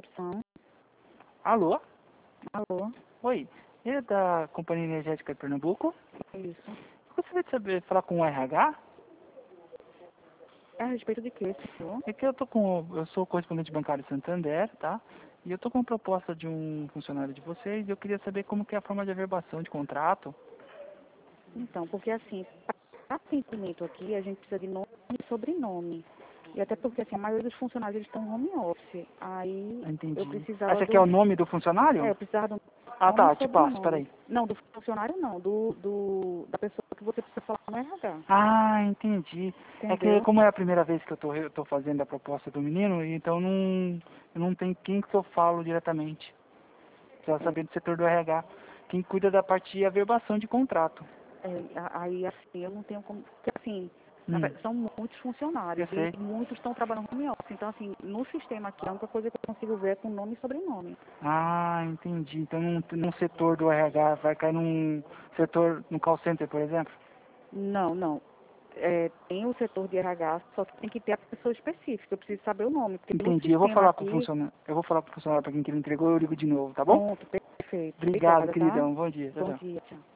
recepção. Alô? Alô? Oi, é da Companhia Energética de Pernambuco? Isso. Gostaria de saber, falar com o RH? É a respeito de quê, senhor? É que eu sou correspondente bancário Santander, tá? E eu tô com uma proposta de um funcionário de vocês e eu queria saber como que é a forma de averbação de contrato. Então, porque assim, para atendimento aqui, a gente precisa de nome e sobrenome. E até porque assim, a maioria dos funcionários eles estão em home office. Aí Entendi. eu Ah, precisava esse aqui é o do. nome do funcionário? Eu precisava do Ah, nome tá, e te passo, sobrenome. peraí. Não, do funcionário não, da pessoa que você precisa falar no RH. Ah, entendi. É que Entendeu? como é a primeira vez que eu tô fazendo a proposta do menino, então eu não tenho quem que eu falo diretamente. Precisa É, saber do setor do RH. Quem cuida da parte de averbação de contrato. aí assim, eu não tenho como. Porque assim, Hum, são muitos eu funcionários sei. e muitos estão trabalhando no home office. Então, assim, no sistema aqui, a única coisa que eu consigo ver é com nome e sobrenome. Ah, entendi. Então num setor do RH vai cair num setor, no call center, por exemplo? Não, não. Tem o setor de RH, só que tem que ter a pessoa específica. Eu preciso saber o nome, porque pelo Entendi. sistema aqui, Eu vou falar com o funcionário para quem que ele entregou, eu ligo de novo, tá bom? pronto, perfeito. Obrigado, Obrigada, tá? queridão. Bom dia. Tchau, Bom tchau. dia, tchau.